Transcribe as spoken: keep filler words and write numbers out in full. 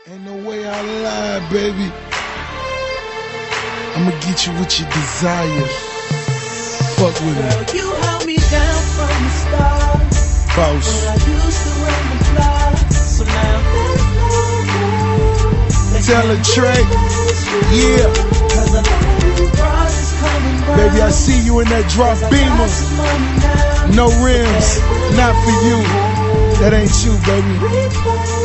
Ain't no way I lie, baby. I'ma get you what you desire. Fuck with me. Girl, you held me down from the start. Boss. When I used to run the block. So now let's Tell her Trey. Yeah. Cause a broad is coming round. Baby, I see you in that drop beamer. No rims, not for you. That ain't you, baby.